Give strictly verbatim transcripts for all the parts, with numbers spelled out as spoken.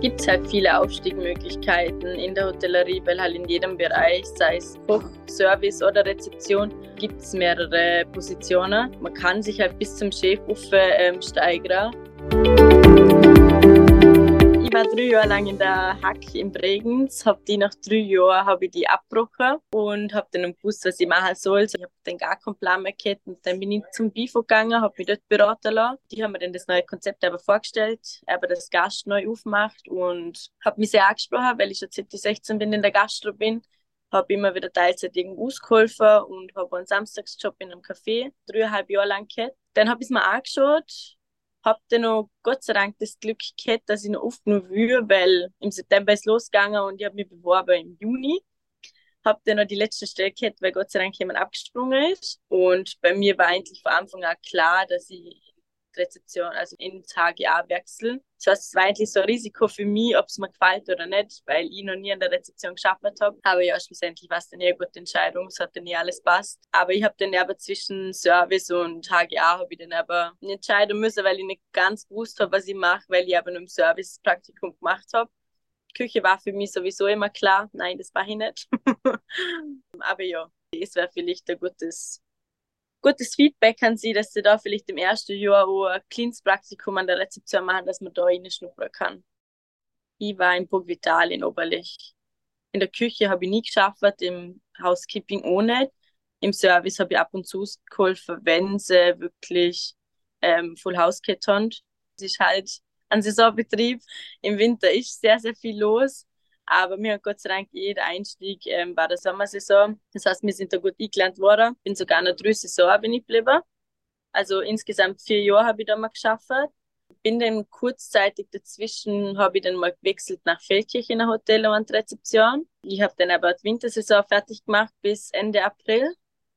gibt halt viele Aufstiegsmöglichkeiten in der Hotellerie, weil halt in jedem Bereich, sei es Koch, Service oder Rezeption, gibt es mehrere Positionen. Man kann sich halt bis zum Chef ähm, steigern. Ich war drei Jahre lang in der Hack in Bregenz, habe die nach drei Jahren habe ich die abgebrochen und habe dann gewusst, was ich machen soll. Ich habe dann gar keinen Plan mehr gehabt und dann bin ich zum Bifo gegangen, habe mich dort beraten lassen. Die haben mir dann das neue Konzept aber vorgestellt, aber das Gast neu aufgemacht und habe mich sehr angesprochen, weil ich schon seit ich sechzehn bin in der Gastro bin. Habe immer wieder Teilzeit irgendwo ausgeholfen und habe einen Samstagsjob in einem Café dreieinhalb Jahre lang gehabt. Dann habe ich es mir angeschaut. Habe dann noch Gott sei Dank das Glück gehabt, dass ich noch aufgenommen würde, weil im September ist losgegangen und ich habe mich beworben im Juni. Habe dann noch die letzte Stelle gehabt, weil Gott sei Dank jemand abgesprungen ist. Und bei mir war eigentlich von Anfang an klar, dass ich in die Rezeption, also ins H G A wechsle. Das heißt, es war eigentlich so ein Risiko für mich, ob es mir gefällt oder nicht, weil ich noch nie in der Rezeption gearbeitet habe. Aber ja, schlussendlich war es dann eine gute Entscheidung, es hat dann nie alles passt. Aber ich habe dann aber zwischen Service und H G A habe ich dann aber entscheiden müssen, weil ich nicht ganz gewusst habe, was ich mache, weil ich aber nur im Service Praktikum gemacht habe. Küche war für mich sowieso immer klar. Nein, das war ich nicht. Aber ja, es wäre vielleicht ein gutes, gutes Feedback an Sie, dass Sie da vielleicht im ersten Jahr auch ein kleines Praktikum an der Rezeption machen, dass man da reinschnuppern kann. Ich war in Burg Vital in Oberlich. In der Küche habe ich nie geschafft, im Housekeeping auch nicht. Im Service habe ich ab und zu geholfen, wenn sie wirklich ähm, Full House gehabt haben. Es ist halt ein Saisonbetrieb. Im Winter ist sehr, sehr viel los. Aber mir hat Gott sei Dank jeder Einstieg ähm, bei der Sommersaison. Das heißt, wir sind da gut eingelernt worden. Bin sogar noch drei Saison bin ich geblieben. Also insgesamt vier Jahre habe ich da mal geschafft. Bin dann kurzzeitig dazwischen, habe ich dann mal gewechselt nach Feldkirch in ein Hotel und die Rezeption. Ich habe dann aber die Wintersaison fertig gemacht bis Ende April.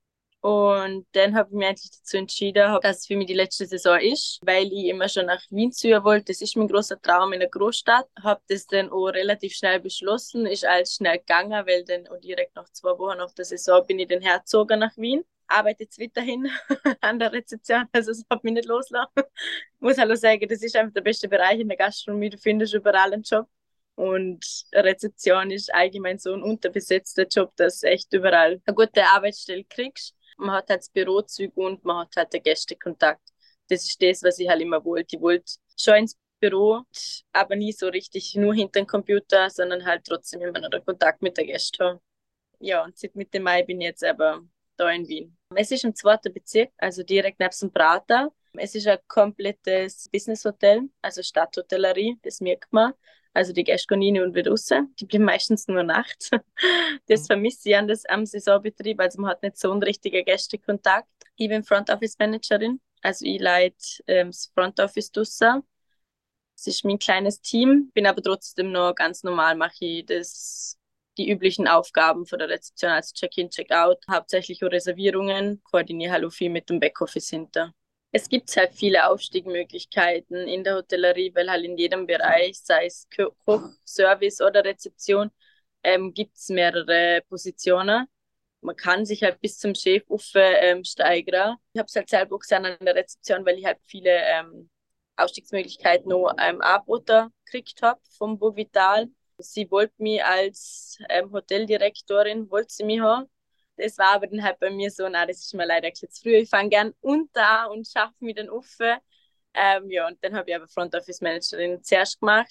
Und dann habe ich mich eigentlich dazu entschieden, dass es für mich die letzte Saison ist, weil ich immer schon nach Wien ziehen wollte. Das ist mein großer Traum in der Großstadt. Habe das dann auch relativ schnell beschlossen, ist alles schnell gegangen, weil dann auch direkt nach zwei Wochen nach der Saison bin ich dann hergezogen nach Wien. Arbeite jetzt weiterhin an der Rezeption, also es hat mich nicht losgelassen. Ich muss halt auch sagen, das ist einfach der beste Bereich in der Gastronomie, du findest überall einen Job. Und Rezeption ist allgemein so ein unterbesetzter Job, dass du echt überall eine gute Arbeitsstelle kriegst. Man hat halt das Bürozeug und man hat halt den Gästekontakt. Das ist das, was ich halt immer wollte. Ich wollte schon ins Büro, aber nie so richtig nur hinter dem Computer, sondern halt trotzdem immer noch den Kontakt mit der Gäste haben. Ja, und seit Mitte Mai bin ich jetzt aber da in Wien. Es ist im zweiten Bezirk, also direkt neben dem Prater. Es ist ein komplettes Business-Hotel, also Stadthotellerie, das merkt man. Also die Gäste gehen rein und wieder raus. Die bleiben meistens nur nachts. Das vermisse ich an das, am Saisonbetrieb. Also man hat nicht so einen richtigen Gästekontakt. Ich bin Front Office Managerin. Also ich leite ähm, das Front Office draussen. Das ist mein kleines Team. Bin aber trotzdem noch ganz normal, mache ich das, die üblichen Aufgaben von der Rezeption, also Check-in, Check-out. Hauptsächlich auch Reservierungen. Koordiniere halt auch viel mit dem Backoffice hinter. Es gibt halt viele Aufstiegsmöglichkeiten in der Hotellerie, weil halt in jedem Bereich, sei es Koch, Service oder Rezeption, ähm, gibt es mehrere Positionen. Man kann sich halt bis zum Chef ähm, steigern. Ich habe es halt selber gesehen an der Rezeption, weil ich halt viele ähm, Aufstiegsmöglichkeiten noch ähm, angeboten gekriegt habe vom Burg Vital. Sie wollte mich als ähm, Hoteldirektorin, wollte sie mich haben. Das war aber dann halt bei mir so, na, das ist mir leider ein bisschen zu früh. Ich fange gern unter und schaffe mich dann auf. Ähm, ja, und dann habe ich aber Front Office Managerin zuerst gemacht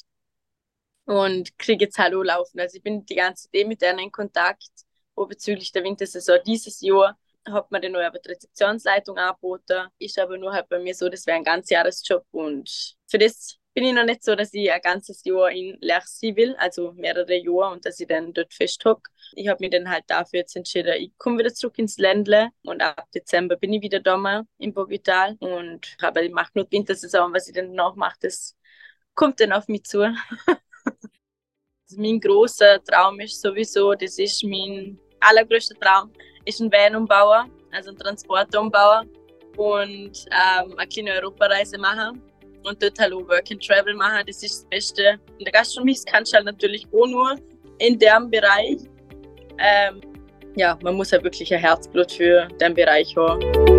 und kriege jetzt halt auch laufen. Also ich bin die ganze Zeit mit denen in Kontakt, wo bezüglich der Wintersaison dieses Jahr hat mir dann noch aber die Rezeptionsleitung angeboten. Ist aber nur halt bei mir so, das wäre ein Ganzjahresjob und für das bin ich noch nicht so, dass ich ein ganzes Jahr in Lerch sein will, also mehrere Jahre und dass ich dann dort festhocke. Ich habe mich dann halt dafür jetzt entschieden, ich komme wieder zurück ins Ländle und ab Dezember bin ich wieder da in Burg Vital und aber ich mache nur die Wintersaison, was ich dann danach mache, das kommt dann auf mich zu. Also mein grosser Traum ist sowieso, das ist mein allergrößter Traum, ist ein Van umbauen, also ein Transporter umbauen und ähm, eine kleine Europareise machen. Und dort halt auch Work and Travel machen, das ist das Beste. In der Gastronomie das kannst du halt natürlich auch nur in dem Bereich. Ähm, ja, man muss halt wirklich ein Herzblut für den Bereich haben.